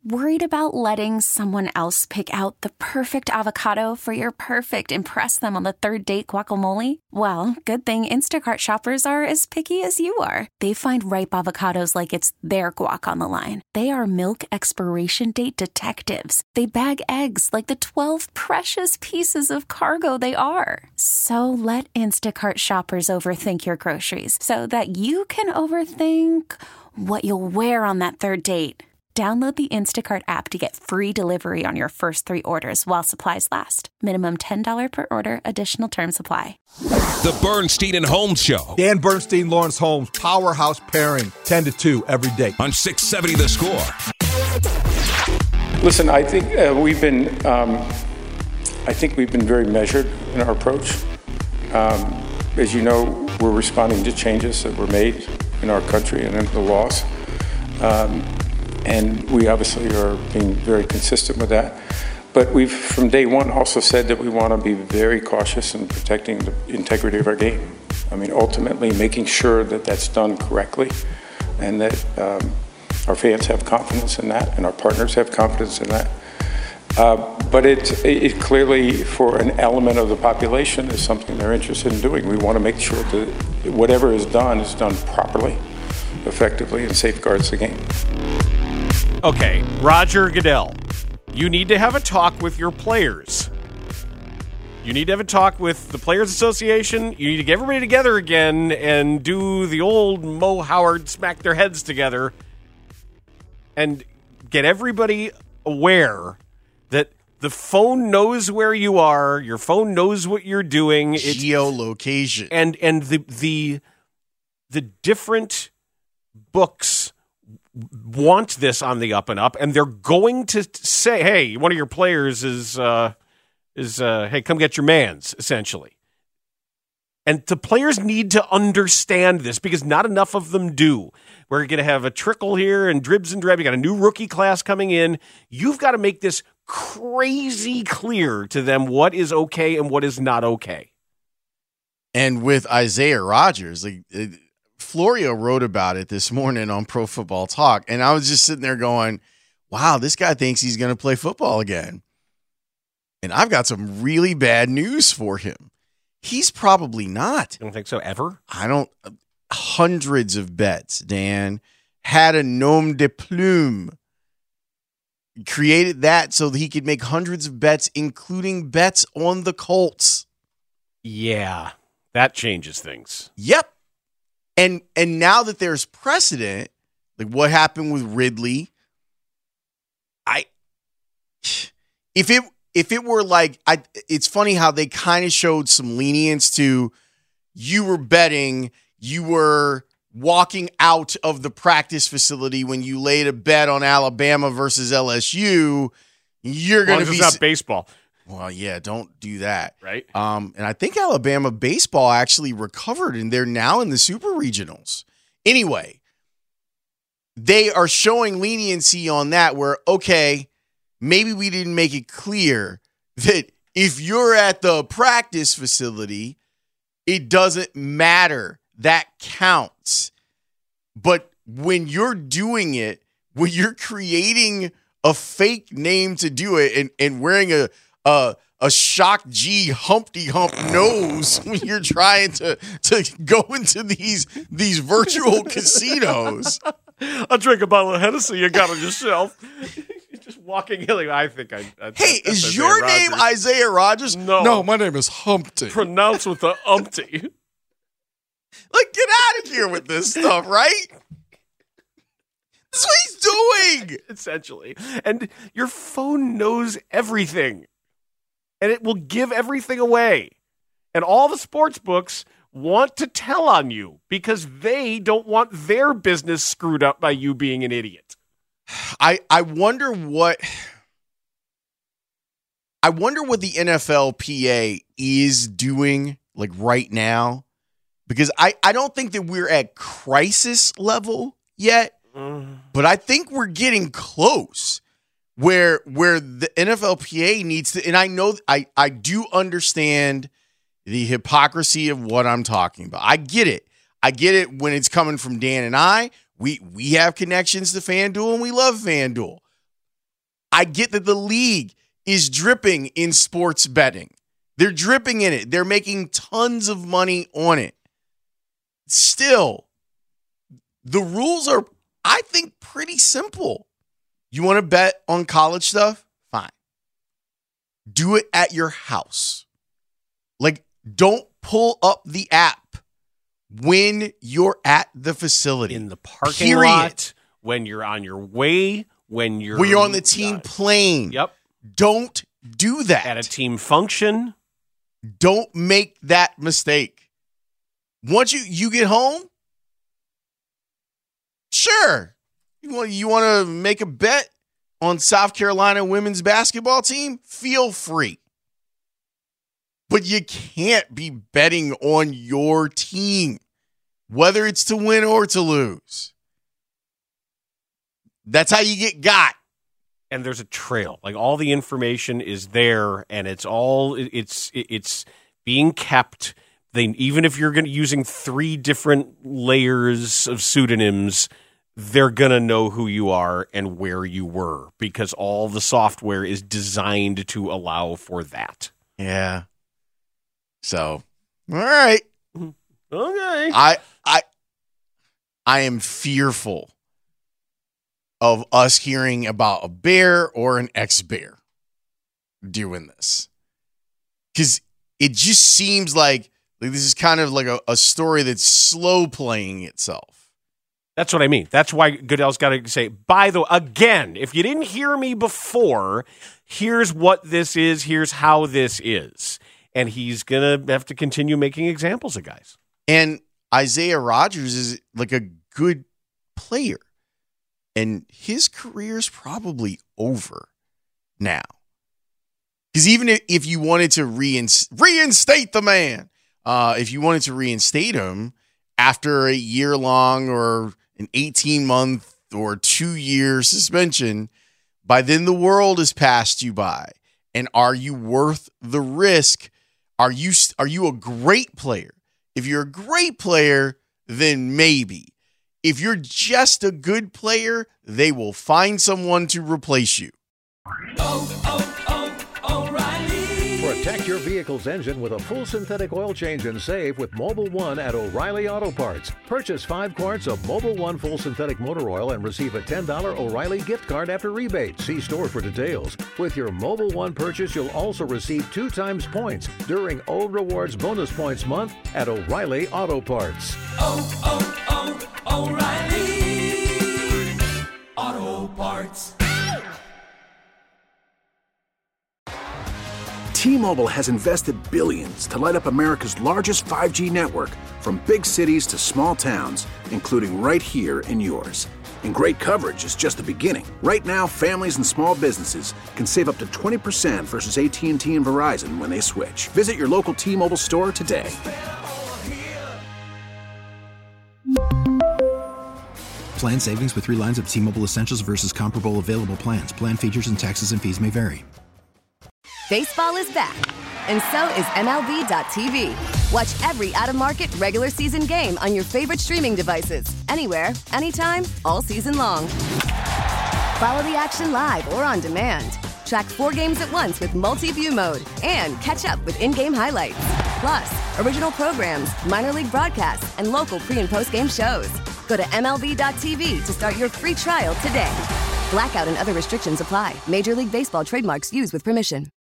Worried about letting someone else pick out the perfect avocado for your perfect impress them on the third date guacamole? Well, good thing Instacart shoppers are as picky as you are. They find ripe avocados like it's their guac on the line. They are milk expiration date detectives. They bag eggs like the 12 precious pieces of cargo they are. So let Instacart shoppers overthink your groceries so that you can overthink what you'll wear on that third date. Download the Instacart app to get free delivery on your first 3 orders while supplies last. Minimum $10 per order. Additional terms apply. The Bernstein and Holmes Show. Dan Bernstein, Lawrence Holmes, powerhouse pairing, 10 to 2 every day. On 670 The Score. Listen, I think we've been very measured in our approach. As you know, we're responding to changes that were made in our country and in the laws. And we obviously are being very consistent with that. But we've, from day one, also said that we want to be very cautious in protecting the integrity of our game. I mean, ultimately making sure that that's done correctly and that our fans have confidence in that and our partners have confidence in that. But it clearly, for an element of the population, is something they're interested in doing. We want to make sure that whatever is done properly, effectively, and safeguards the game. Okay, Roger Goodell, you need to have a talk with your players. You need to have a talk with the Players Association. You need to get everybody together again and do the old Mo Howard smack their heads together and get everybody aware that the phone knows where you are, your phone knows what you're doing. Geolocation. And the different books want this on the up and up, and they're going to say, hey, one of your players is hey, come get your mans, essentially. And the players need to understand this because not enough of them do. We're going to have a trickle here and dribs and drab. You got a new rookie class coming in. You've got to make this crazy clear to them what is okay and what is not okay. And with Isaiah Rodgers, Florio wrote about it this morning on Pro Football Talk, and I was just sitting there going, wow, this guy thinks he's going to play football again. And I've got some really bad news for him. He's probably not. You don't think so ever? I don't. Hundreds of bets, Dan. Had a nom de plume. Created that so that he could make hundreds of bets, including bets on the Colts. Yeah, that changes things. Yep. And now that there's precedent, like what happened with Ridley, if it were like, it's funny how they kind of showed some lenience to, you were betting, you were walking out of the practice facility when you laid a bet on Alabama versus LSU, you're going to be. It's not baseball. Well, yeah, don't do that. Right. And I think Alabama baseball actually recovered, and they're now in the Super Regionals. Anyway, they are showing leniency on that where, okay, maybe we didn't make it clear that if you're at the practice facility, it doesn't matter. That counts. But when you're doing it, when you're creating a fake name to do it and wearing a Shock G Humpty Hump nose when you're trying to go into these virtual casinos. I'll drink a bottle of Hennessy you got on your shelf. You're just walking in like, I think I hey, is your name Isaiah Rodgers? No, my name is Humpty. Pronounced with the umpty. Like, get out of here with this stuff, right? That's what he's doing. Essentially. And your phone knows everything. And it will give everything away. And all the sports books want to tell on you because they don't want their business screwed up by you being an idiot. I wonder what the NFLPA is doing like right now, because I don't think that we're at crisis level yet, but I think we're getting close. Where the NFLPA needs to, and I know I do understand the hypocrisy of what I'm talking about. I get it. I get it when it's coming from Dan and I. We have connections to FanDuel and we love FanDuel. I get that the league is dripping in sports betting. They're dripping in it. They're making tons of money on it. Still, the rules are, I think, pretty simple. You want to bet on college stuff? Fine. Do it at your house. Like, don't pull up the app when you're at the facility. In the parking lot, when you're on your way, when you're on the team plane. Yep. Don't do that. At a team function. Don't make that mistake. Once you get home, sure. You want to make a bet on South Carolina women's basketball team? Feel free. But you can't be betting on your team, whether it's to win or to lose. That's how you get got. And there's a trail. Like, all the information is there, and it's being kept. Even if you're using 3 different layers of pseudonyms, they're going to know who you are and where you were, because all the software is designed to allow for that. Yeah. So, all right. Okay. I am fearful of us hearing about a bear or an ex-bear doing this. Because it just seems like this is kind of like a story that's slow playing itself. That's what I mean. That's why Goodell's got to say, again, if you didn't hear me before, here's what this is, here's how this is. And he's going to have to continue making examples of guys. And Isaiah Rodgers is like a good player. And his career's probably over now. Because even if you wanted to reinstate the man, if you wanted to reinstate him after a year-long or an 18-month or 2-year suspension, by then the world has passed you by. And are you worth the risk? Are you a great player? If you're a great player, then maybe. If you're just a good player, they will find someone to replace you. O'Reilly. Protect your vehicle's engine with a full synthetic oil change and save with Mobil 1 at O'Reilly Auto Parts. Purchase 5 quarts of Mobil 1 full synthetic motor oil and receive a $10 O'Reilly gift card after rebate. See store for details. With your Mobil 1 purchase, you'll also receive 2 times points during O Rewards Bonus Points Month at O'Reilly Auto Parts. O'Reilly Auto Parts. T-Mobile has invested billions to light up America's largest 5G network, from big cities to small towns, including right here in yours. And great coverage is just the beginning. Right now, families and small businesses can save up to 20% versus AT&T and Verizon when they switch. Visit your local T-Mobile store today. Plan savings with 3 lines of T-Mobile Essentials versus comparable available plans. Plan features and taxes and fees may vary. Baseball is back, and so is MLB.tv. Watch every out-of-market regular season game on your favorite streaming devices, anywhere, anytime, all season long. Follow the action live or on demand. Track 4 games at once with multi-view mode and catch up with in-game highlights. Plus, original programs, minor league broadcasts, and local pre- and post-game shows. Go to MLB.tv to start your free trial today. Blackout and other restrictions apply. Major League Baseball trademarks used with permission.